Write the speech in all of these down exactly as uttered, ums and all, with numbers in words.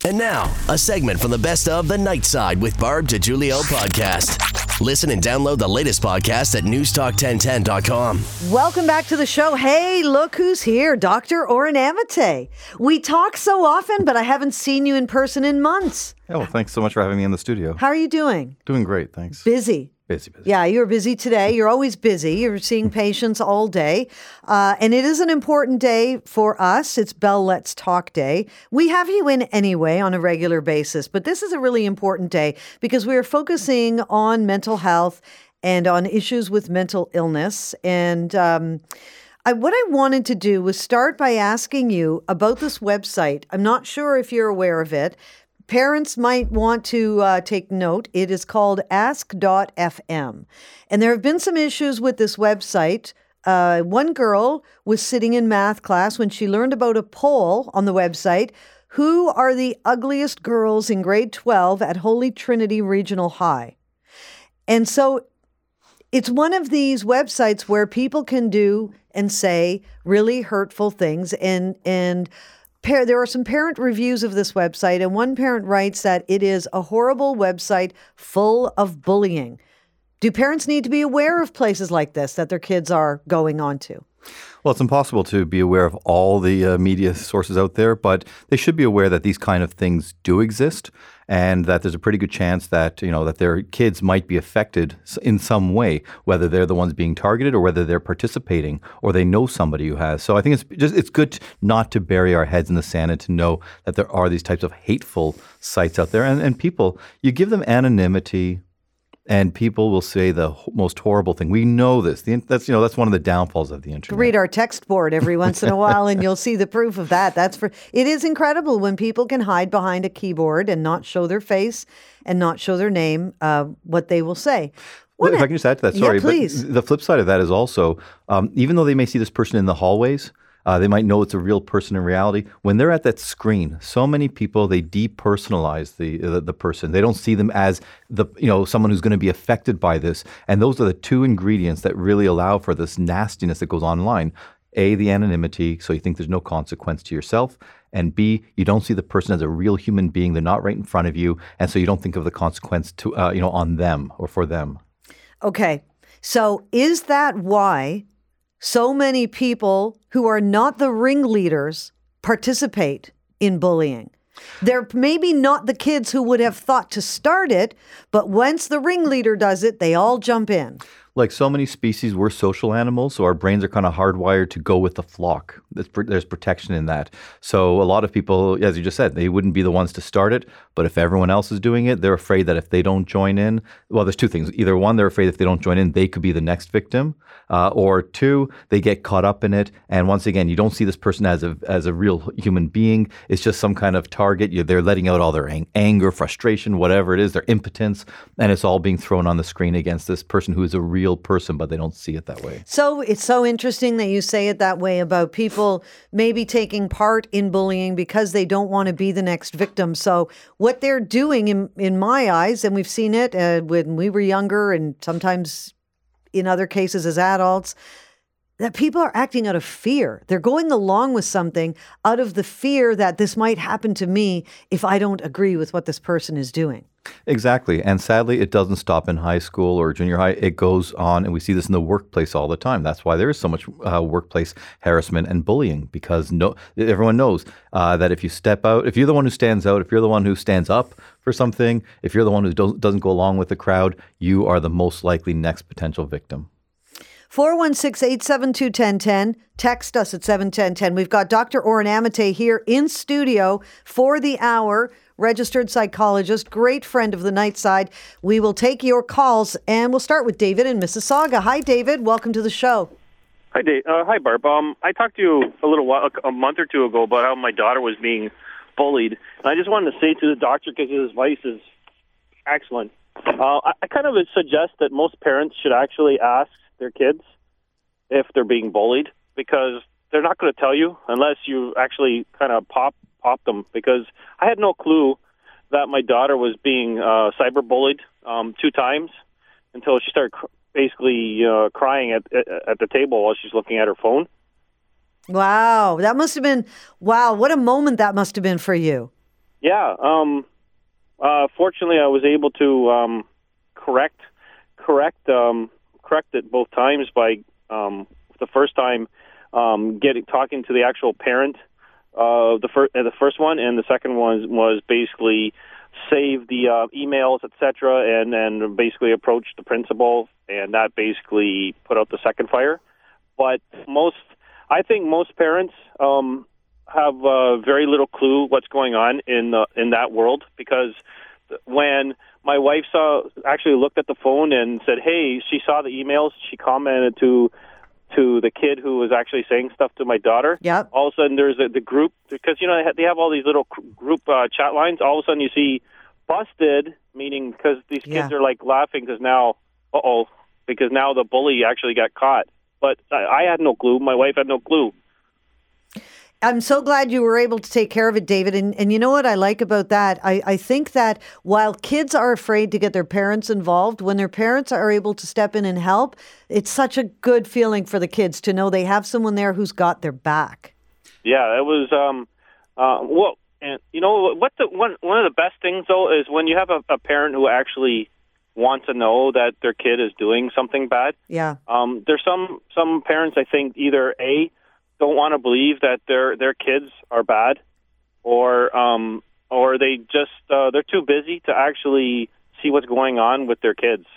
And now, a segment from the Best of the Night Side with Barb DiGiulio podcast. Listen and download the latest podcast at news talk ten ten dot com. Welcome back to the show. Hey, look who's here, Doctor Oren Amate. We talk so often, but I haven't seen you in person in months. Yeah, well, thanks so much for having me in the studio. How are you doing? Doing great, thanks. Busy. Busy, busy. Yeah, you're busy today. You're always busy. You're seeing patients all day. Uh, and it is an important day for us. It's Bell Let's Talk Day. We have you in anyway on a regular basis, but this is a really important day because we are focusing on mental health and on issues with mental illness. And um, I, what I wanted to do was start by asking you about this website. I'm not sure if you're aware of it. Parents might want to uh, take note. It is called ask dot f m. And there have been some issues with this website. Uh, one girl was sitting in math class when she learned about a poll on the website. Who are the ugliest girls in grade twelve at Holy Trinity Regional High? And so it's one of these websites where people can do and say really hurtful things. And, and There are some parent reviews of this website, and one parent writes that it is a horrible website full of bullying. Do parents need to be aware of places like this that their kids are going on to? Well, it's impossible to be aware of all the uh, media sources out there, but they should be aware that these kind of things do exist and that there's a pretty good chance that, you know, that their kids might be affected in some way, whether they're the ones being targeted or whether they're participating or they know somebody who has. So I think it's just it's good not to bury our heads in the sand and to know that there are these types of hateful sites out there. And, and people, you give them anonymity, and people will say the h- most horrible thing. We know this. The, that's you know that's one of the downfalls of the internet. Read our text board every once in a while, and you'll see the proof of that. That's for. It is incredible when people can hide behind a keyboard and not show their face and not show their name. Uh, what they will say. Well, if I can just add to that, sorry, yeah, please. But the flip side of that is also, um, even though they may see this person in the hallways, Uh, they might know it's a real person in reality. When they're at that screen, so many people, they depersonalize the, the the person. They don't see them as the you know someone who's going to be affected by this. And those are the two ingredients that really allow for this nastiness that goes online. A, the anonymity, so you think there's no consequence to yourself. And B, you don't see the person as a real human being. They're not right in front of you. And so you don't think of the consequence to uh, you know on them or for them. Okay. So is that why so many people who are not the ringleaders participate in bullying? They're maybe not the kids who would have thought to start it, but once the ringleader does it, they all jump in. Like so many species, we're social animals, so our brains are kind of hardwired to go with the flock. There's, there's protection in that. So a lot of people, as you just said, they wouldn't be the ones to start it, but if everyone else is doing it, they're afraid that if they don't join in, well, there's two things. Either one, they're afraid if they don't join in, they could be the next victim, uh, or two, they get caught up in it. And once again, you don't see this person as a as a real human being. It's just some kind of target. You're, they're letting out all their ang- anger, frustration, whatever it is, their impotence, and it's all being thrown on the screen against this person who is a real person, but they don't see it that way. So it's so interesting that you say it that way about people maybe taking part in bullying because they don't want to be the next victim. So what they're doing in, in my eyes, and we've seen it uh, when we were younger and sometimes in other cases as adults, that people are acting out of fear. They're going along with something out of the fear that this might happen to me if I don't agree with what this person is doing. Exactly. And sadly, it doesn't stop in high school or junior high. It goes on, and we see this in the workplace all the time. That's why there is so much uh, workplace harassment and bullying, because no, everyone knows uh, that if you step out, if you're the one who stands out, if you're the one who stands up for something, if you're the one who don't, doesn't go along with the crowd, you are the most likely next potential victim. four one six, eight seven two, one zero one zero. Text us at seven one zero one zero. We've got Doctor Oren Amate here in studio for the hour. Registered psychologist, great friend of the Night Side. We will take your calls, and we'll start with David in Mississauga. Hi, David. Welcome to the show. Hi, Dave. Uh, hi, Barb. Um, I talked to you a little while, a month or two ago, about how my daughter was being bullied, and I just wanted to say to the doctor, because his advice is excellent. Uh, I, I kind of would suggest that most parents should actually ask their kids if they're being bullied, because they're not going to tell you unless you actually kind of pop pop them. Because I had no clue that my daughter was being uh, cyberbullied um, two times until she started cr- basically uh, crying at at the table while she's looking at her phone. Wow, that must have been, wow, what a moment that must have been for you. Yeah. Um, uh, fortunately, I was able to um, correct correct um, correct it both times by um, the first time um, getting talking to the actual parent, uh, the first uh, the first one, and the second one was basically save the uh, emails, et cetera, and then basically approach the principal, and that basically put out the second fire. But most, I think most parents um, have uh, very little clue what's going on in the, in that world, because when my wife saw actually looked at the phone and said, "Hey," she saw the emails. She commented to to the kid who was actually saying stuff to my daughter. Yep. All of a sudden, there's a, the group, because, you know, they have all these little group uh, chat lines. All of a sudden, you see busted, meaning because these kids Yeah. are, like, laughing because now, uh-oh, because now the bully actually got caught. But I, I had no clue. My wife had no clue. I'm so glad you were able to take care of it, David. And and you know what I like about that? I, I think that while kids are afraid to get their parents involved, when their parents are able to step in and help, it's such a good feeling for the kids to know they have someone there who's got their back. Yeah, it was, um, uh, well, and you know, what the one, one of the best things, though, is when you have a, a parent who actually wants to know that their kid is doing something bad. Yeah. Um, there's some, some parents, I think, either A, don't want to believe that their their kids are bad, or um, or they just uh, they're too busy to actually see what's going on with their kids.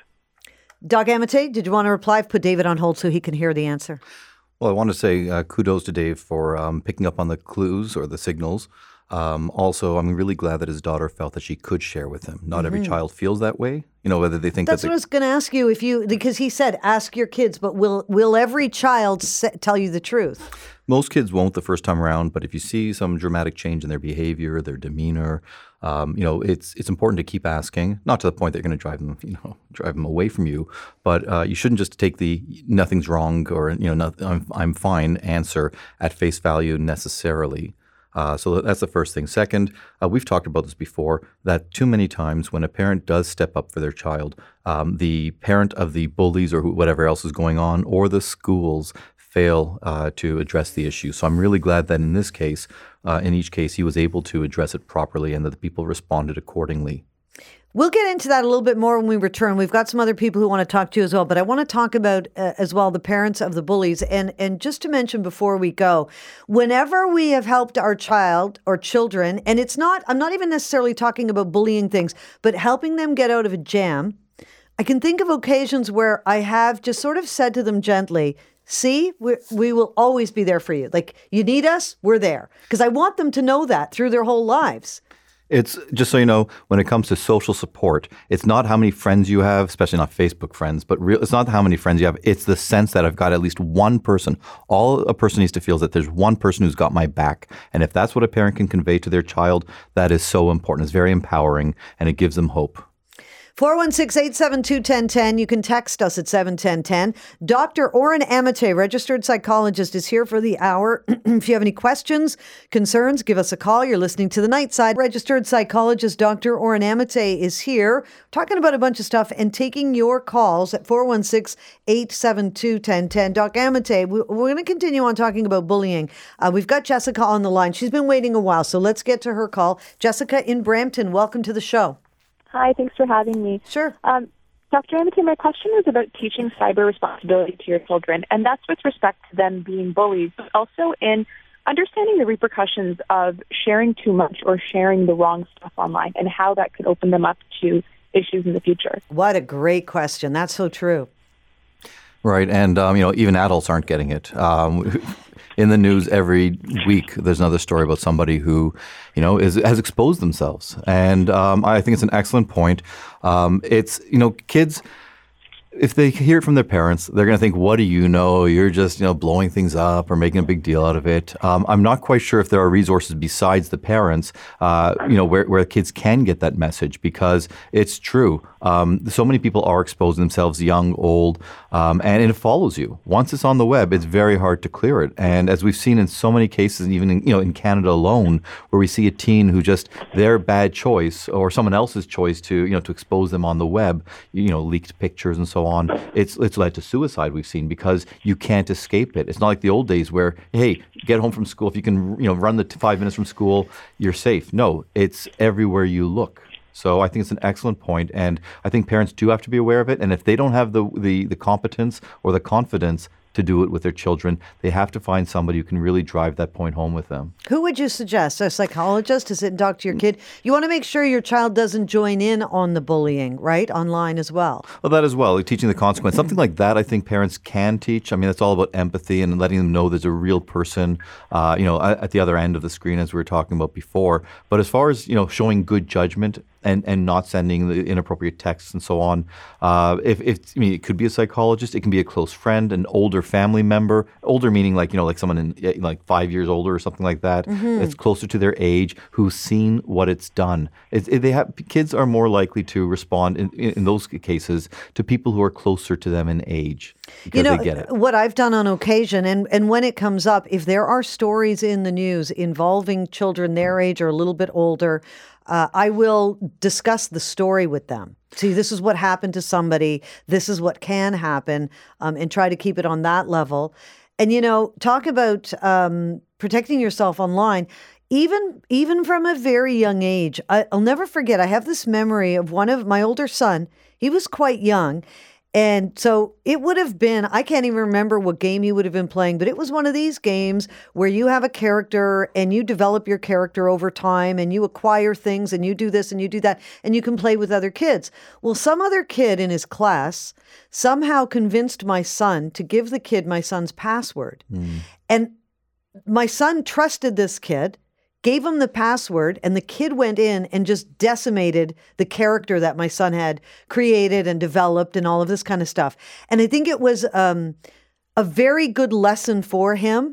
Doc Amate, did you want to reply? I've put David on hold so he can hear the answer. Well, I want to say uh, kudos to Dave for um, picking up on the clues or the signals. Um, also, I'm really glad that his daughter felt that she could share with him. Not mm-hmm. every child feels that way. You know, whether they think that's that what I was going to ask you. If you, because he said, ask your kids, but will will every child se- tell you the truth? Most kids won't the first time around, but if you see some dramatic change in their behavior, their demeanor, um, you know, it's it's important to keep asking. Not to the point that you're going to drive them, you know, drive them away from you, but uh, you shouldn't just take the "nothing's wrong" or you know, not, I'm I'm fine answer at face value necessarily. Uh, so that's the first thing. Second, uh, we've talked about this before, that too many times when a parent does step up for their child, um, the parent of the bullies or whatever else is going on, or the schools fail uh, to address the issue. So I'm really glad that in this case, uh, in each case, he was able to address it properly and that the people responded accordingly. We'll get into that a little bit more when we return. We've got some other people who want to talk to you as well, but I want to talk about uh, as well the parents of the bullies. And and just to mention before we go, whenever we have helped our child or children, and it's not, I'm not even necessarily talking about bullying things, but helping them get out of a jam, I can think of occasions where I have just sort of said to them gently, see, we we will always be there for you. Like, you need us, we're there. Because I want them to know that through their whole lives. It's just so you know, when it comes to social support, it's not how many friends you have, especially not Facebook friends, but real, it's not how many friends you have. It's the sense that I've got at least one person. All a person needs to feel is that there's one person who's got my back. And if that's what a parent can convey to their child, that is so important. It's very empowering and it gives them hope. four one six, eight seven two, one zero one zero. You can text us at seven one zero one zero. Doctor Oren Amate, registered psychologist, is here for the hour. If you have any questions, concerns, give us a call. You're listening to The Night Side. Registered psychologist Doctor Oren Amate is here talking about a bunch of stuff and taking your calls at four one six, eight seven two, one zero one zero. Doc Amate, we're going to continue on talking about bullying. Uh, we've got Jessica on the line. She's been waiting a while, so let's get to her call. Jessica in Brampton, welcome to the show. Hi, thanks for having me. Sure. Um, Doctor Amate, my question is about teaching cyber responsibility to your children, and that's with respect to them being bullies, but also in understanding the repercussions of sharing too much or sharing the wrong stuff online and how that could open them up to issues in the future. What a great question. That's so true. Right. And, um, you know, even adults aren't getting it. Um, in the news every week, there's another story about somebody who, you know, is, has exposed themselves. And um, I think it's an excellent point. Um, it's, you know, kids, if they hear it from their parents, they're going to think, what do you know? You're just, you know, blowing things up or making a big deal out of it. Um, I'm not quite sure if there are resources besides the parents, uh, you know, where, where kids can get that message, because it's true. Um, so many people are exposing themselves, young, old, um, and it follows you. Once it's on the web, it's very hard to clear it. And as we've seen in so many cases, even in, you know, in Canada alone, where we see a teen who just their bad choice or someone else's choice to, you know, to expose them on the web, you know, leaked pictures and so on. on, it's it's led to suicide we've seen because you can't escape it. It's not like the old days where, hey, get home from school. If you can, you know, run the t- five minutes from school, you're safe. No, it's everywhere you look. So I think it's an excellent point, and I think parents do have to be aware of it. And if they don't have the the, the competence or the confidence to do it with their children, they have to find somebody who can really drive that point home with them. Who would you suggest? A psychologist to sit and talk to your kid? You want to make sure your child doesn't join in on the bullying, right? Online as well. Well, that as well, like teaching the consequence. Something like that I think parents can teach. I mean, it's all about empathy and letting them know there's a real person, uh, you know, at the other end of the screen, as we were talking about before. But as far as, you know, showing good judgment and, and not sending the inappropriate texts and so on, uh, if, if I mean, it could be a psychologist, it can be a close friend, an older family member, older meaning like, you know, like someone in like five years older or something like that. Mm-hmm. It's closer to their age, who's seen what it's done. It, it, they have kids are more likely to respond in, in, in those cases to people who are closer to them in age because you know, they get it. What I've done on occasion, and, and when it comes up, if there are stories in the news involving children their age or a little bit older, uh, I will discuss the story with them. See, this is what happened to somebody. This is what can happen, um, and try to keep it on that level. And, you know, talk about um, protecting yourself online. Even even from a very young age, I, I'll never forget, I have this memory of one of my older son. He was quite young. And so it would have been, I can't even remember what game he would have been playing, but it was one of these games where you have a character and you develop your character over time and you acquire things and you do this and you do that and you can play with other kids. Well, some other kid in his class somehow convinced my son to give the kid my son's password. Mm. And my son trusted this kid, gave him the password, and the kid went in and just decimated the character that my son had created and developed and all of this kind of stuff. And I think it was um, a very good lesson for him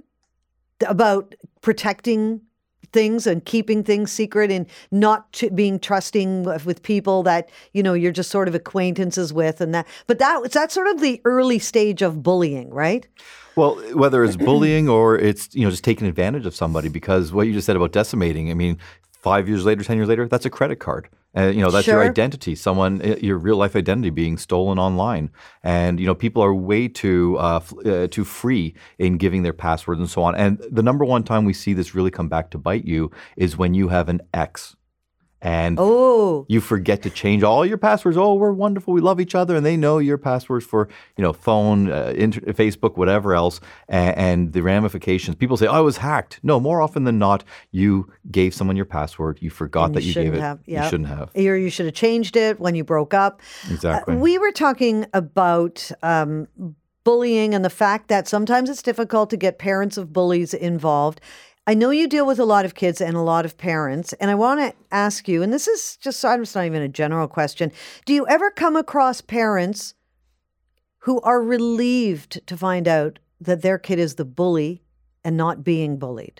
about protecting things and keeping things secret and not t- being trusting with people that, you know, you're just sort of acquaintances with and that. But that that's sort of the early stage of bullying, right? Well, whether it's bullying or it's, you know, just taking advantage of somebody, because what you just said about decimating, I mean, five years later, ten years later, that's a credit card. And, uh, you know, that's sure. your identity, someone, your real life identity being stolen online. And, you know, people are way too, uh, uh, too free in giving their passwords and so on. And the number one time we see this really come back to bite you is when you have an ex. And oh. you forget to change all your passwords. Oh, we're wonderful. We love each other. And they know your passwords for, you know, phone, uh, inter- Facebook, whatever else. And, and the ramifications. People say, oh, I was hacked. No, more often than not, you gave someone your password. You forgot and that you, you gave it. Have, yep. You shouldn't have. Or you should have changed it when you broke up. Exactly. Uh, we were talking about um, bullying and the fact that sometimes it's difficult to get parents of bullies involved. I know you deal with a lot of kids and a lot of parents, and I want to ask you, and this is just, it's not even a general question. Do you ever come across parents who are relieved to find out that their kid is the bully and not being bullied?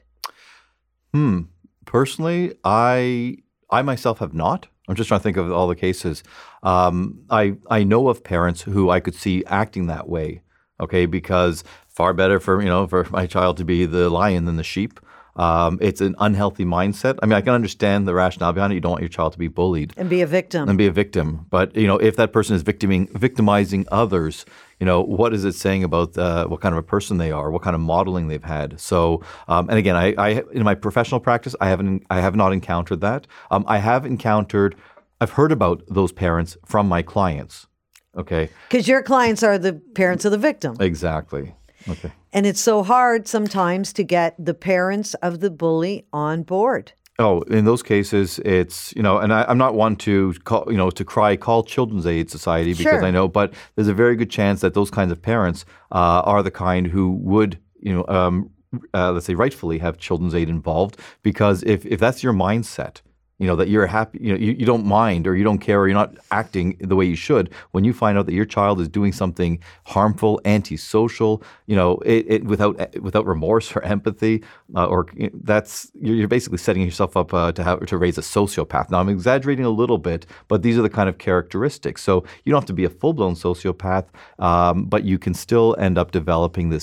Hmm. Personally, I I myself have not. I'm just trying to think of all the cases. Um, I I know of parents who I could see acting that way. Okay, because far better for you know for my child to be the lion than the sheep. Um, it's an unhealthy mindset. I mean, I can understand the rationale behind it. You don't want your child to be bullied and be a victim. And be a victim. But you know, if that person is victiming, victimizing others, you know, what is it saying about uh, what kind of a person they are, what kind of modeling they've had? So, um, and again, I, I in my professional practice, I haven't, I have not encountered that. Um, I have encountered, I've heard about those parents from my clients. Okay, because your clients are the parents of the victim. Exactly. Okay. And it's so hard sometimes to get the parents of the bully on board. Oh, in those cases, it's, you know, and I, I'm not one to call, you know, to cry, call Children's Aid Society because sure. I know, but there's a very good chance that those kinds of parents uh, are the kind who would, you know, um, uh, let's say rightfully have Children's Aid involved, because if, if that's your mindset, you know, that you're happy, you know, you, you don't mind or you don't care or you're not acting the way you should. When you find out that your child is doing something harmful, antisocial, you know, it, it without without remorse or empathy, uh, or you know, that's you're basically setting yourself up uh, to have to raise a sociopath. Now I'm exaggerating a little bit, but these are the kind of characteristics. So you don't have to be a full blown sociopath, um, but you can still end up developing this just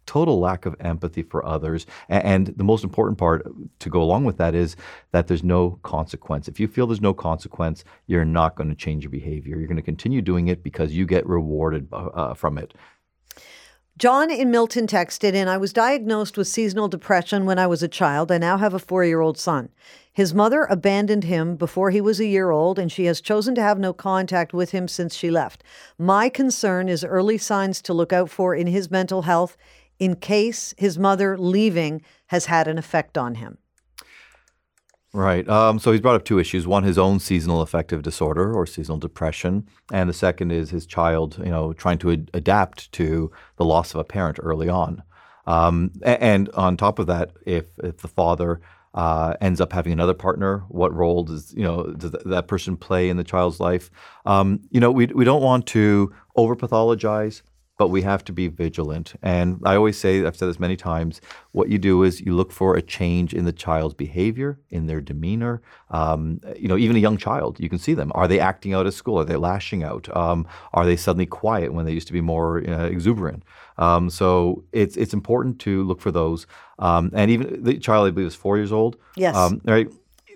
total lack of empathy for others. And, and the most important part to go along with that is that there's no consequence. If you feel there's no consequence, you're not going to change your behavior. You're going to continue doing it because you get rewarded uh, from it. John in Milton texted in, I was diagnosed with seasonal depression when I was a child. I now have a four-year-old son. His mother abandoned him before he was a year old, and she has chosen to have no contact with him since she left. My concern is early signs to look out for in his mental health in case his mother leaving has had an effect on him. Right. Um, so he's brought up two issues. One, his own seasonal affective disorder or seasonal depression. And the second is his child, you know, trying to ad- adapt to the loss of a parent early on. Um, and, and on top of that, if, if the father uh, ends up having another partner, what role does, you know, does th- that person play in the child's life? Um, you know, we, we don't want to over-pathologize, but we have to be vigilant. And I always say, I've said this many times, what you do is you look for a change in the child's behavior, in their demeanor. Um, you know, even a young child, you can see them. Are they acting out at school? Are they lashing out? Um, are they suddenly quiet when they used to be more uh, exuberant? Um, so it's it's important to look for those. Um, and even the child, I believe, is four years old. Yes. Um, right.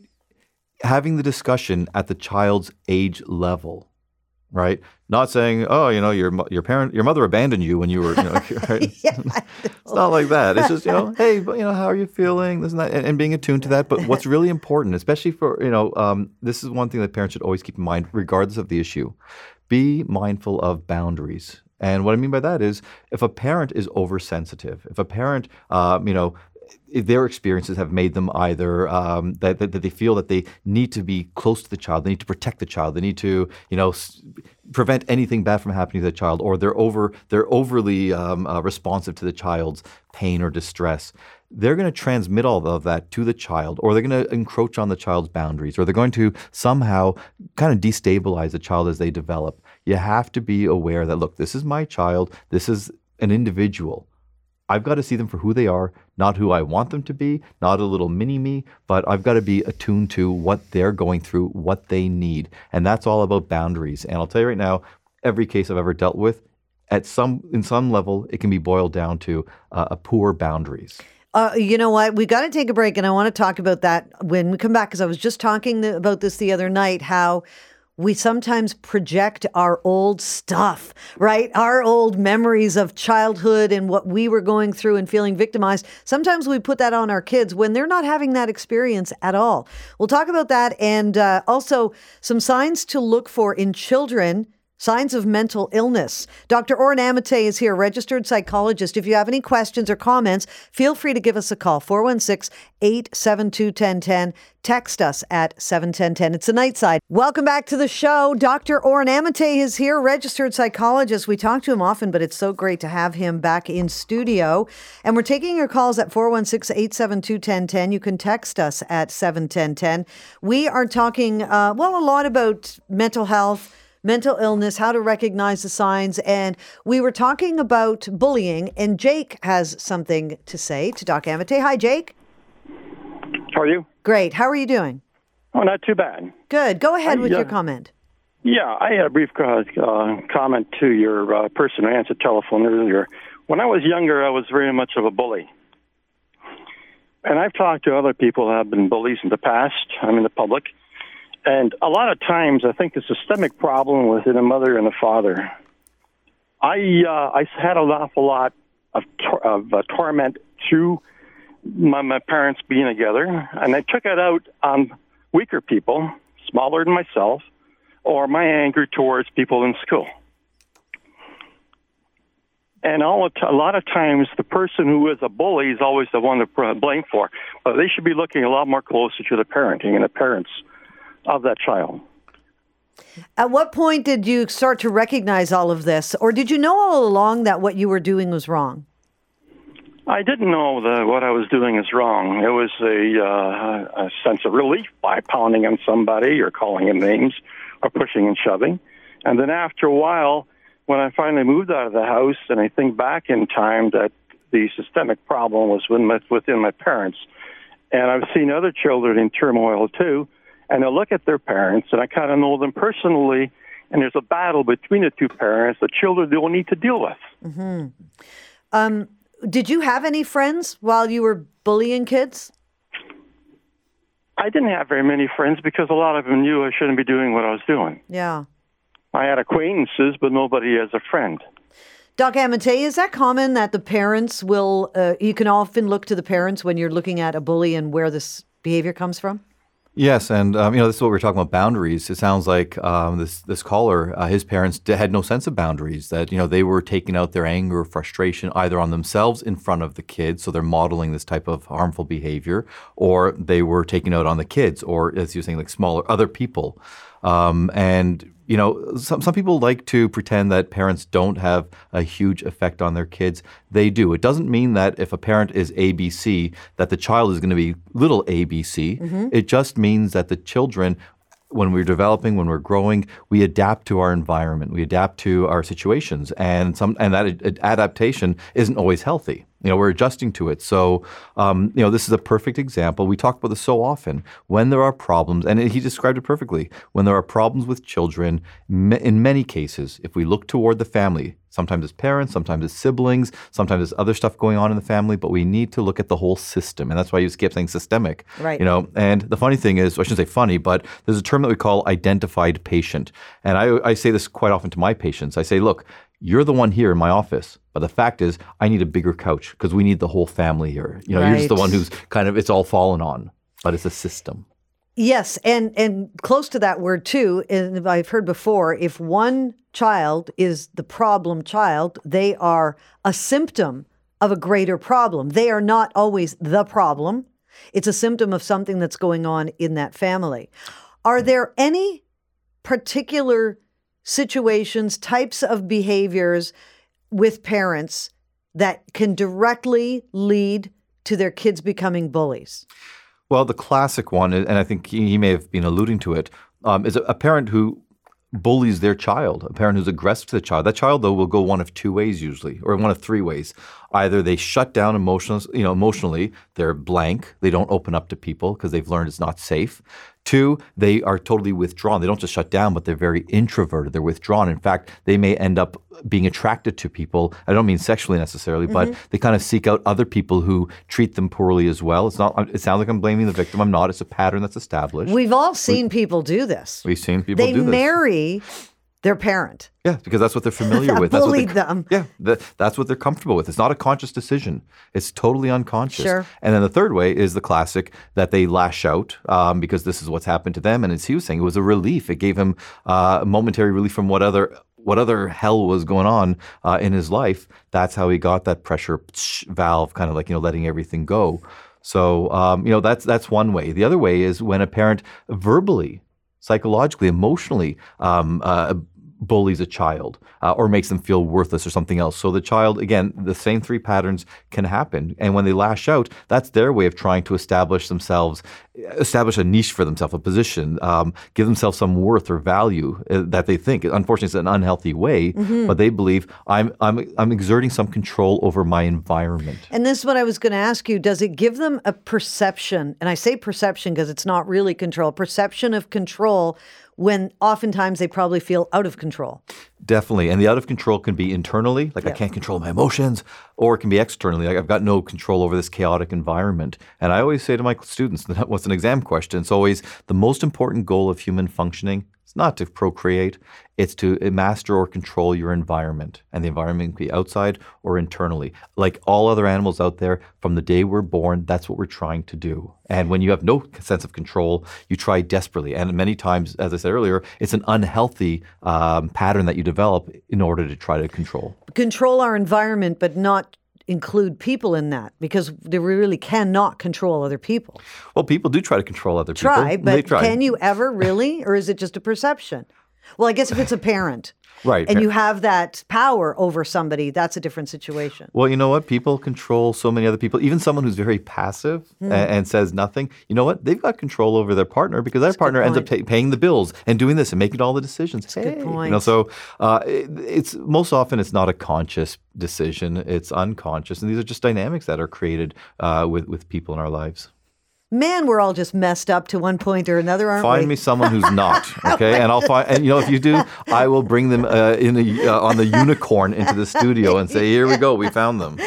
Having the discussion at the child's age level. Right, not saying, oh, you know, your your parent, your mother abandoned you when you were, you know, right? Yeah, It's not like that. It's just, you know, hey, but you know, how are you feeling? This and that, and, and being attuned to that. But what's really important, especially for, you know, um, this is one thing that parents should always keep in mind, regardless of the issue. Be mindful of boundaries. And what I mean by that is, if a parent is oversensitive, if a parent, um, you know, if their experiences have made them either um, that, that, that they feel that they need to be close to the child, they need to protect the child, they need to, you know, s- prevent anything bad from happening to the child, or they're over they're overly um, uh, responsive to the child's pain or distress. They're going to transmit all of that to the child, or they're going to encroach on the child's boundaries, or they're going to somehow kind of destabilize the child as they develop. You have to be aware that, look, this is my child, this is an individual. I've got to see them for who they are, not who I want them to be, not a little mini-me, but I've got to be attuned to what they're going through, what they need. And that's all about boundaries. And I'll tell you right now, every case I've ever dealt with, at some in some level, it can be boiled down to uh, a poor boundaries. Uh, you know what? We got to take a break, and I want to talk about that when we come back, because I was just talking th- about this the other night, how we sometimes project our old stuff, right? Our old memories of childhood and what we were going through and feeling victimized. Sometimes we put that on our kids when they're not having that experience at all. We'll talk about that, and uh, also some signs to look for in children. Signs of mental illness. Doctor Oren Amitay is here, registered psychologist. If you have any questions or comments, feel free to give us a call, four one six, eight seven two, one zero one zero. Text us at seven one zero one zero. It's the Night Side. Welcome back to the show. Doctor Oren Amitay is here, registered psychologist. We talk to him often, but it's so great to have him back in studio. And we're taking your calls at four one six, eight seven two, one zero one zero. You can text us at seven one zero one zero. We are talking, uh, well, a lot about mental health, mental illness, how to recognize the signs. And we were talking about bullying, and Jake has something to say to Doc Amitay. Hi, Jake. How are you? Great. How are you doing? Oh, not too bad. Good. Go ahead I, with uh, your comment. Yeah, I had a brief uh, uh, comment to your uh, person who answered telephone earlier. When I was younger, I was very much of a bully. And I've talked to other people who have been bullies in the past, I'm in the public. And a lot of times, I think the systemic problem within a mother and a father. I uh, I had an awful lot of tor- of uh, torment through my, my parents being together, and I took it out on weaker people, smaller than myself, or my anger towards people in school. And all t- a lot of times, the person who is a bully is always the one to blame for. But they should be looking a lot more closer to the parenting and the parents of that child. At what point did you start to recognize all of this? Or did you know all along that what you were doing was wrong? I didn't know that what I was doing is wrong. It was a, uh, a sense of relief by pounding on somebody or calling them names or pushing and shoving. And then after a while, when I finally moved out of the house, and I think back in time that the systemic problem was within my, within my parents, and I've seen other children in turmoil too, and I look at their parents, and I kind of know them personally, and there's a battle between the two parents that children don't need to deal with. Mm-hmm. Um, did you have any friends while you were bullying kids? I didn't have very many friends because a lot of them knew I shouldn't be doing what I was doing. Yeah. I had acquaintances, but nobody as a friend. Doc Amante, is that common that the parents will, uh, you can often look to the parents when you're looking at a bully and where this behavior comes from? Yes, and um, you know, this is what we're talking about, boundaries. It sounds like um, this this caller, uh, his parents d- had no sense of boundaries, that, you know, they were taking out their anger or frustration either on themselves in front of the kids, so they're modeling this type of harmful behavior, or they were taking out on the kids, or as you're saying, like smaller, other people. Um, and You know, some some people like to pretend that parents don't have a huge effect on their kids. They do. It doesn't mean that if a parent is A B C, that the child is going to be little A B C. Mm-hmm. It just means that the children, when we're developing, when we're growing, we adapt to our environment. We adapt to our situations, and some and that ad- adaptation isn't always healthy. You know, we're adjusting to it. So, um, you know, this is a perfect example. We talk about this so often. When there are problems, and he described it perfectly, when there are problems with children, in many cases, if we look toward the family, sometimes as parents, sometimes as siblings, sometimes there's other stuff going on in the family, but we need to look at the whole system. And that's why you kept saying systemic. Right. You know, and the funny thing is, I shouldn't say funny, but there's a term that we call identified patient. And I, I say this quite often to my patients. I say, look, you're the one here in my office, but the fact is I need a bigger couch because we need the whole family here. You know, right. You're just the one who's kind of, it's all fallen on, but it's a system. Yes, and, and close to that word too, and I've heard before, if one child is the problem child, they are a symptom of a greater problem. They are not always the problem. It's a symptom of something that's going on in that family. Are there any particular situations, types of behaviors with parents that can directly lead to their kids becoming bullies? Well, the classic one, and I think he may have been alluding to it, um, is a parent who bullies their child, a parent who's aggressive to the child. That child, though, will go one of two ways usually, or one of three ways. Either they shut down emotional, you know, emotionally, they're blank, they don't open up to people because they've learned it's not safe. Two, they are totally withdrawn. They don't just shut down, but they're very introverted. They're withdrawn. In fact, they may end up being attracted to people. I don't mean sexually necessarily, mm-hmm. but they kind of seek out other people who treat them poorly as well. It's not. It sounds like I'm blaming the victim. I'm not. It's a pattern that's established. We've all seen we, people do this. We've seen people they do this. They marry their parent. Yeah, because that's what they're familiar that with. That's bullied what them. Yeah, that, that's what they're comfortable with. It's not a conscious decision. It's totally unconscious. Sure. And then the third way is the classic that they lash out um, because this is what's happened to them. And as he was saying, it was a relief. It gave him uh, a momentary relief from what other what other hell was going on uh, in his life. That's how he got that pressure valve, kind of like, you know, letting everything go. So, um, you know, that's that's one way. The other way is when a parent verbally, psychologically, emotionally um, uh, bullies a child uh, or makes them feel worthless or something else. So the child, again, the same three patterns can happen. And when they lash out, that's their way of trying to establish themselves, establish a niche for themselves, a position, um, give themselves some worth or value uh, that they think. Unfortunately, it's an unhealthy way, mm-hmm. but they believe I'm, I'm, I'm exerting some control over my environment. And this is what I was going to ask you. Does it give them a perception, and I say perception because it's not really control, perception of control when oftentimes they probably feel out of control? Definitely. And the out of control can be internally, like yeah. I can't control my emotions, or it can be externally, like I've got no control over this chaotic environment. And I always say to my students, that what's an exam question? It's always the most important goal of human functioning. It's not to procreate, it's to master or control your environment. And the environment can be outside or internally. Like all other animals out there, from the day we're born, that's what we're trying to do. And when you have no sense of control, you try desperately. And many times, as I said earlier, it's an unhealthy um, pattern that you develop in order to try to control. Control our environment, but not include people in that, because they really cannot control other people. Well, people do try to control other people. Try, but they try. Can you ever really, or is it just a perception? Well, I guess if it's a parent. Right. And you have that power over somebody, that's a different situation. Well, you know what? People control so many other people. Even someone who's very passive mm. and, and says nothing. You know what? They've got control over their partner because their partner ends up ta- paying the bills and doing this and making all the decisions. That's a good point. You know, so uh, it, it's most often it's not a conscious decision. It's unconscious. And these are just dynamics that are created uh, with, with people in our lives. Man, we're all just messed up to one point or another, aren't find we? Find me someone who's not, okay? And I'll find, and you know, if you do, I will bring them uh, in a, uh, on the unicorn into the studio and say, here we go, we found them.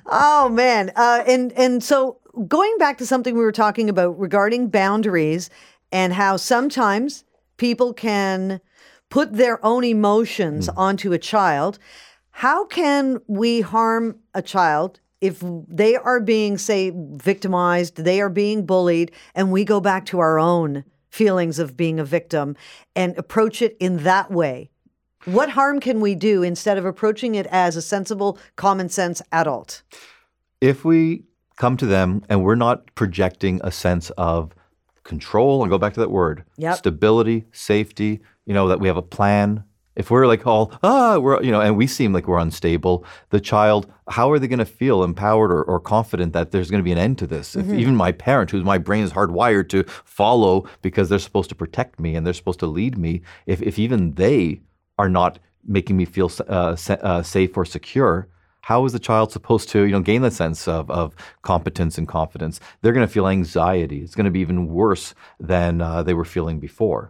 Oh man, uh, and and so going back to something we were talking about regarding boundaries and how sometimes people can put their own emotions mm. onto a child. How can we harm a child if they are being, say, victimized, they are being bullied, and we go back to our own feelings of being a victim and approach it in that way? What harm can we do instead of approaching it as a sensible, common sense adult? If we come to them and we're not projecting a sense of control, and go back to that word, yep. stability, safety, you know, that we have a plan. If we're like all, ah, we're, you know, and we seem like we're unstable, the child, how are they going to feel empowered or, or confident that there's going to be an end to this? Mm-hmm. If even my parent, whose my brain is hardwired to follow because they're supposed to protect me and they're supposed to lead me, if, if even they are not making me feel uh, sa- uh, safe or secure, how is the child supposed to, you know, gain that sense of, of competence and confidence? They're going to feel anxiety. It's going to be even worse than uh, they were feeling before.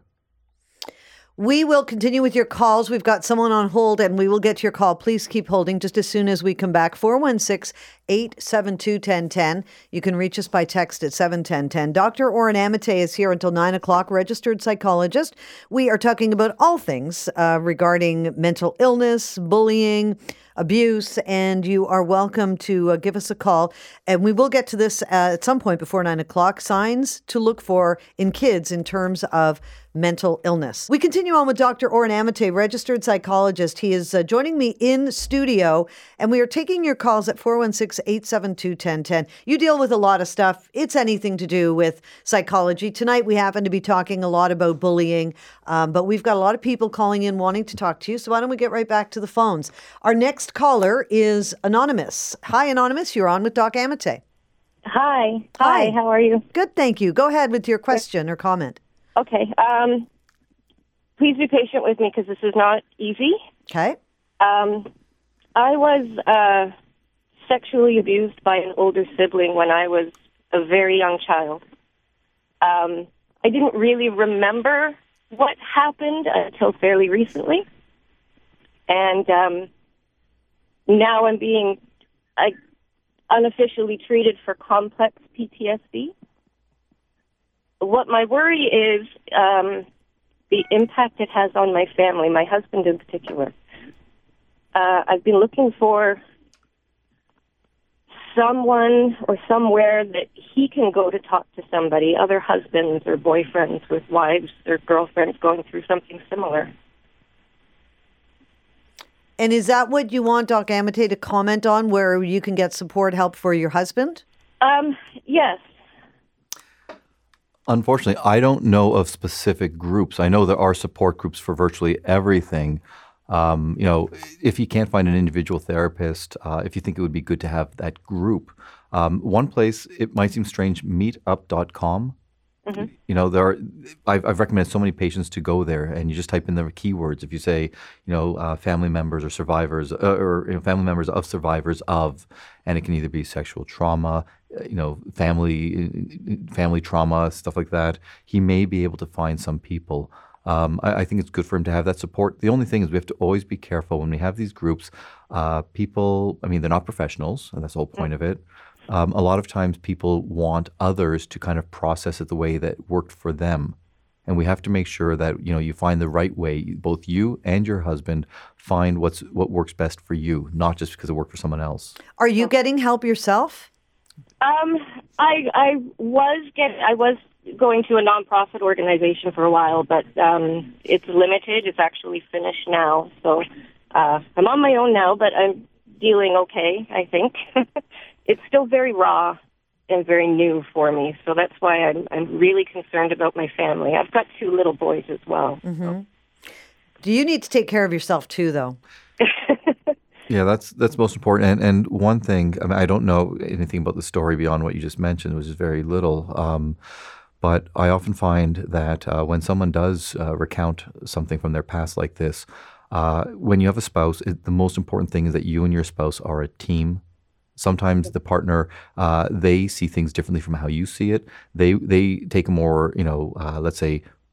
We will continue with your calls. We've got someone on hold and we will get to your call. Please keep holding just as soon as we come back. four one six, eight seven two, one zero one zero. You can reach us by text at seven one zero one zero. Doctor Oren Amate is here until nine o'clock, registered psychologist. We are talking about all things uh, regarding mental illness, bullying, abuse, and you are welcome to uh, give us a call. And we will get to this uh, at some point before nine o'clock. Signs to look for in kids in terms of mental illness. We continue on with Doctor Oren Amate, registered psychologist. He is uh, joining me in studio, and we are taking your calls at four one six, eight seven two, one zero one zero. You deal with a lot of stuff. It's anything to do with psychology. Tonight, we happen to be talking a lot about bullying, um, but we've got a lot of people calling in wanting to talk to you, so why don't we get right back to the phones? Our next caller is Anonymous. Hi, Anonymous. You're on with Doc Amate. Hi. Hi. Hi. How are you? Good, thank you. Go ahead with your question or comment. Okay. Um, please be patient with me because this is not easy. Okay. Um, I was uh, sexually abused by an older sibling when I was a very young child. Um, I didn't really remember what happened until fairly recently. And um, now I'm being I, unofficially treated for complex P T S D. What my worry is um, the impact it has on my family, my husband in particular. Uh, I've been looking for someone or somewhere that he can go to talk to somebody, other husbands or boyfriends with wives or girlfriends going through something similar. And is that what you want Doc Amate to comment on, where you can get support, help for your husband? Um, yes. Unfortunately, I don't know of specific groups. I know there are support groups for virtually everything. Um, you know, if you can't find an individual therapist, uh, if you think it would be good to have that group, um, one place, it might seem strange, meetup dot com. Mm-hmm. You know, there are, I've, I've recommended so many patients to go there, and you just type in the keywords. If you say, you know, uh, family members or survivors, uh, or you know, family members of survivors of, and it can either be sexual trauma, you know, family family trauma, stuff like that. He may be able to find some people. Um, I, I think it's good for him to have that support. The only thing is we have to always be careful when we have these groups. Uh, people, I mean, they're not professionals, and that's the whole point mm-hmm. of it. Um, a lot of times people want others to kind of process it the way that worked for them. And we have to make sure that, you know, you find the right way. Both you and your husband find what's what works best for you, not just because it worked for someone else. Are you getting help yourself? Um, I I was get I was going to a nonprofit organization for a while, but um, it's limited. It's actually finished now, so uh, I'm on my own now. But I'm dealing okay, I think. It's still very raw and very new for me, so that's why I'm I'm really concerned about my family. I've got two little boys as well. Mm-hmm. So. Do you need to take care of yourself too, though? Yeah, that's that's most important. And and one thing, I mean, I don't know anything about the story beyond what you just mentioned, which is very little. Um, but I often find that uh, when someone does uh, recount something from their past like this, uh, when you have a spouse, it, the most important thing is that you and your spouse are a team. Sometimes the partner, uh, they see things differently from how you see it. They they take a more, you know, uh, let's say,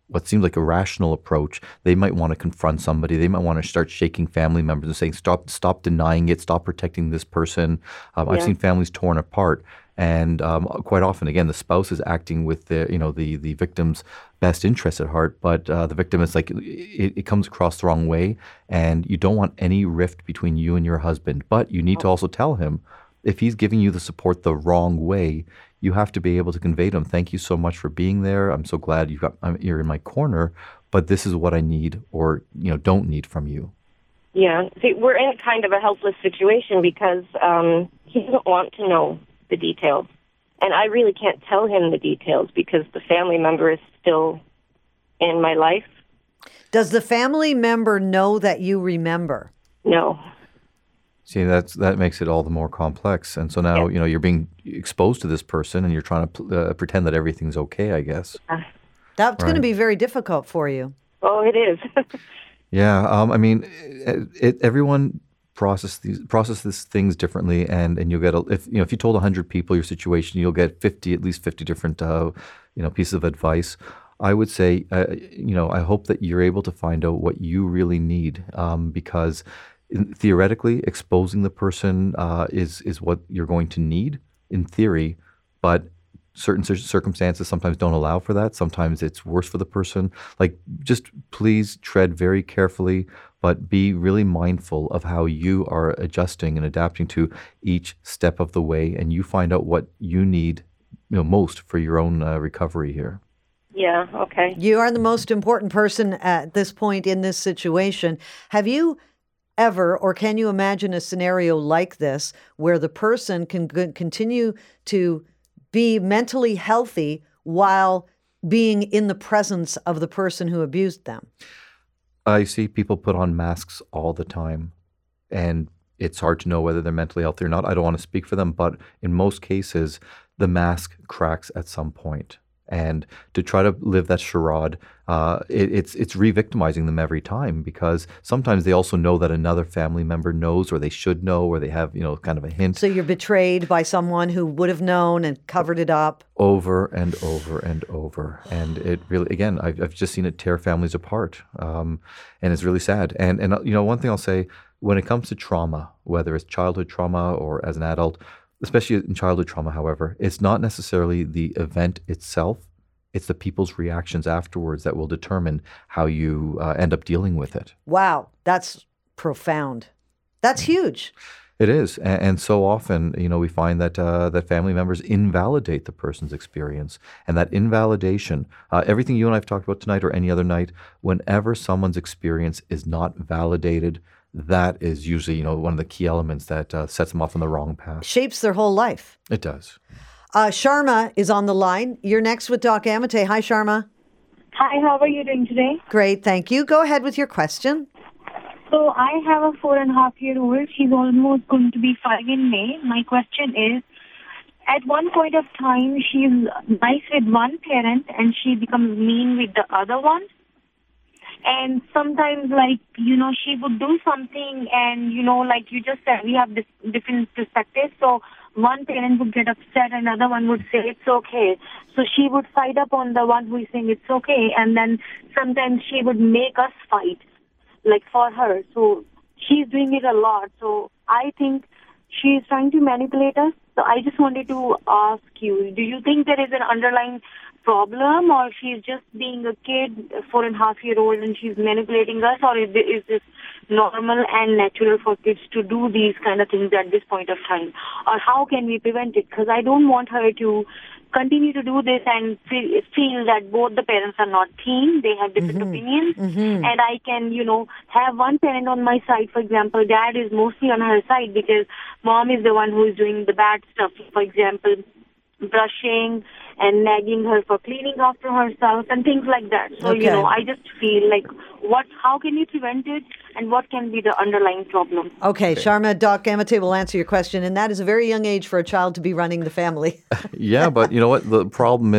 what seems like a rational approach, they might want to confront somebody. They might want to start shaking family members and saying, stop stop denying it, stop protecting this person. Um, Yeah. I've seen families torn apart. And um, quite often, again, the spouse is acting with the, you know, the, the victim's best interest at heart, but uh, the victim is like, it, it comes across the wrong way, and you don't want any rift between you and your husband. But you need to also tell him, if he's giving you the support the wrong way, you have to be able to convey to him, thank you so much for being there. I'm so glad you got, I'm, you're in my corner, but this is what I need or, you know, don't need from you. Yeah. See, we're in kind of a helpless situation because um, he doesn't want to know the details. And I really can't tell him the details because the family member is still in my life. Does the family member know that you remember? No. See, that's that makes it all the more complex. And so now, Yeah. you know, you're being exposed to this person and you're trying to uh, pretend that everything's okay, I guess. Uh, That's going to Right. be very difficult for you. oh, it is. Yeah, um, I mean, it, it, everyone process these processes things differently, and and you'll get a, if you know if you told a hundred people your situation, you'll get fifty, at least fifty different uh, you know pieces of advice. I would say, uh, you know, I hope that you're able to find out what you really need, um, because in, theoretically, exposing the person uh, is is what you're going to need in theory, but certain cir- circumstances sometimes don't allow for that. Sometimes it's worse for the person. Like, just please tread very carefully, but be really mindful of how you are adjusting and adapting to each step of the way, and you find out what you need, you know, most for your own uh, recovery here. Yeah, okay. You are the most important person at this point in this situation. Have you ever, or can you imagine a scenario like this where the person can g- continue to be mentally healthy while being in the presence of the person who abused them? I see people put on masks all the time, and it's hard to know whether they're mentally healthy or not. I don't want to speak for them, but in most cases, the mask cracks at some point. And to try to live that charade, uh, it, it's it's re-victimizing them every time, because sometimes they also know that another family member knows, or they should know, or they have, you know, kind of a hint. So you're betrayed by someone who would have known and covered it up. Over and over and over. And it really, again, I've, I've just seen it tear families apart. Um, and it's really sad. And, and, you know, one thing I'll say, when it comes to trauma, whether it's childhood trauma or as an adult, especially in childhood trauma, however, it's not necessarily the event itself. It's the people's reactions afterwards that will determine how you uh, end up dealing with it. Wow, that's profound. That's huge. It is, and, and so often, you know, we find that uh, that family members invalidate the person's experience, and that invalidation, uh, everything you and I have talked about tonight or any other night, whenever someone's experience is not validated, that is usually, you know, one of the key elements that uh, sets them off on the wrong path. Shapes their whole life. It does. Uh, Sharma is on the line. You're next with Doc Amate. Hi, Sharma. Hi, how are you doing today? Great, thank you. Go ahead with your question. So I have a four and a half year old. She's almost going to be five in May. My question is, at one point of time, she's nice with one parent and she becomes mean with the other one. And sometimes, like, you know, she would do something and, you know, like you just said, we have this different perspectives. So one parent would get upset, another one would say it's okay. So she would fight up on the one who is saying it's okay. And then sometimes she would make us fight, like for her. So she's doing it a lot. So I think she's trying to manipulate us. So I just wanted to ask you, do you think there is an underlying problem, or she's just being a kid, a four and a half year old, and she's manipulating us, or is this, is this normal and natural for kids to do these kind of things at this point of time? Or how can we prevent it? Because I don't want her to continue to do this and feel, feel that both the parents are not keen, they have different Mm-hmm. opinions, Mm-hmm. and I can, you know, have one parent on my side. For example, dad is mostly on her side because mom is the one who is doing the bad stuff. For example, brushing and nagging her for cleaning after herself and things like that. So, Okay. you know, I just feel like, what? How can you prevent it, and what can be the underlying problem? Okay, Sharma, Doc Amate will answer your question, and that is a very young age for a child to be running the family. Yeah, but you know what? The problem is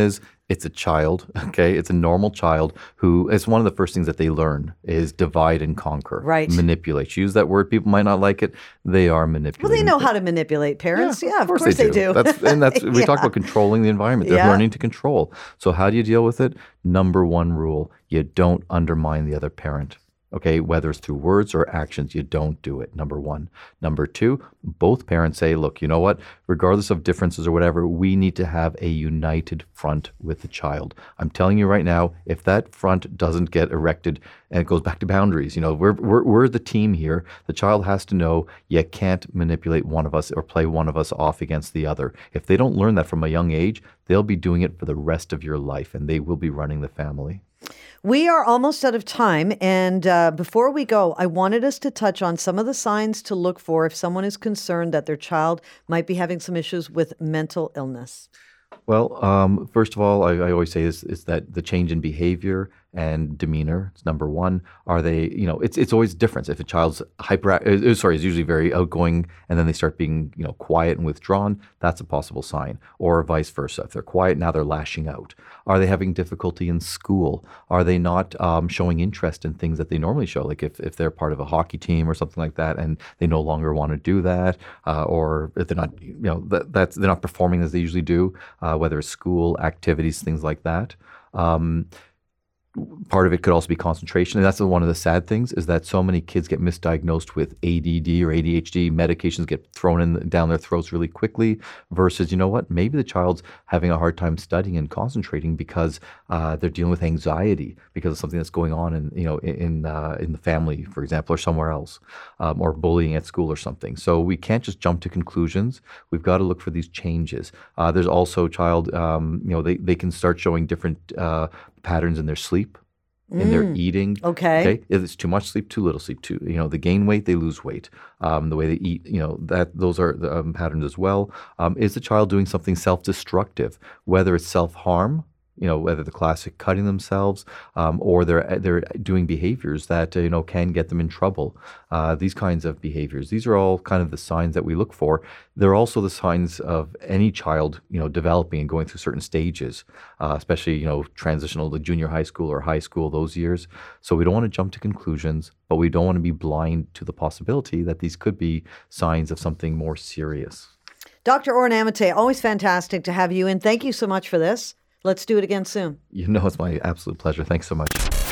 It's a child, okay? It's a normal child who, it's one of the first things that they learn is divide and conquer. Right. Manipulate. Use that word. People might not like it. They are manipulating. Well, they know how to manipulate parents. Yeah, yeah of, course course they, they do. do. That's, and that's, we yeah. talk about controlling the environment. They're yeah. learning to control. So how do you deal with it? Number one rule, you don't undermine the other parent. Okay, whether it's through words or actions, you don't do it, number one. Number two, both parents say, look, you know what, regardless of differences or whatever, we need to have a united front with the child. I'm telling you right now, if that front doesn't get erected, and it goes back to boundaries, you know, we're, we're, we're the team here. The child has to know you can't manipulate one of us or play one of us off against the other. If they don't learn that from a young age, they'll be doing it for the rest of your life, and they will be running the family. We are almost out of time. And uh, before we go, I wanted us to touch on some of the signs to look for if someone is concerned that their child might be having some issues with mental illness. Well, um, first of all, I, I always say is, is that the change in behavior and demeanor. It's number one. Are they, you know, it's it's always different. If a child's hyper, uh, sorry, is usually very outgoing, and then they start being, you know, quiet and withdrawn, that's a possible sign. Or vice versa. If they're quiet, now they're lashing out. Are they having difficulty in school? Are they not um, showing interest in things that they normally show? Like if, if they're part of a hockey team or something like that, and they no longer want to do that, uh, or if they're not, you know, that, that's they're not performing as they usually do, uh, whether it's school activities, things like that. Um, Part of it could also be concentration. And that's one of the sad things is that so many kids get misdiagnosed with A D D or A D H D. Medications get thrown in down their throats really quickly versus, you know what, maybe the child's having a hard time studying and concentrating because uh, they're dealing with anxiety because of something that's going on in, you know, in uh, in the family, for example, or somewhere else, um, or bullying at school or something. So we can't just jump to conclusions. We've got to look for these changes. Uh, there's also child, um, you know, they, they can start showing different uh, patterns in their sleep, in mm. their eating. Okay. Okay. If it's too much sleep, too little sleep, too, you know, they gain weight, they lose weight. Um, the way they eat, you know, that those are the um, patterns as well. Um, is the child doing something self-destructive, whether it's self-harm, you know, whether the classic cutting themselves, um, or they're they're doing behaviors that uh, you know can get them in trouble. Uh, these kinds of behaviors. These are all kind of the signs that we look for. They're also the signs of any child, you know, developing and going through certain stages, uh, especially you know transitional to junior high school or high school, those years. So we don't want to jump to conclusions, but we don't want to be blind to the possibility that these could be signs of something more serious. Doctor Oren Amitay, always fantastic to have you in. Thank you so much for this. Let's do it again soon. You know, it's my absolute pleasure. Thanks so much.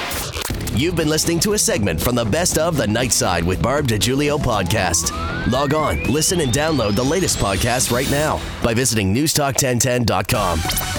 You've been listening to a segment from the Best of the Night Side with Barb DiGiulio podcast. Log on, listen, and download the latest podcast right now by visiting news talk ten ten dot com.